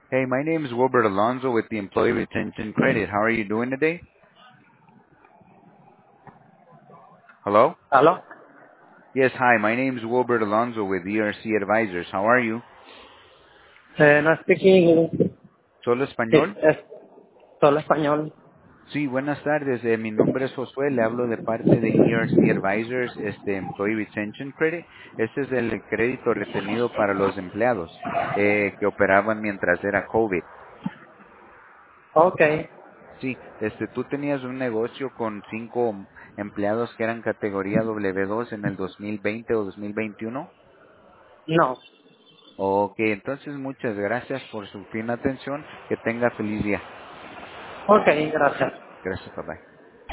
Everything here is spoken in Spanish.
Hey, my name is Wilbert Alonso with the Employee Retention Credit. How are you doing today? Hello? ¿Aló? Yes, hi, my name is Wilbert Alonso with ERC Advisors. How are you? No speak English. ¿Solo Es, español? es solo español. Sí, buenas tardes. Mi nombre es Josué. Le hablo de parte de ERC Advisors, Employee Retention Credit. Este es el crédito retenido para los empleados que operaban mientras era COVID. Ok. Sí, tú tenías un negocio con 5 empleados que eran categoría W2 en el 2020 o 2021. No. Ok, entonces muchas gracias por su fina atención. Que tenga feliz día. Ok, gracias. Gracias, papá.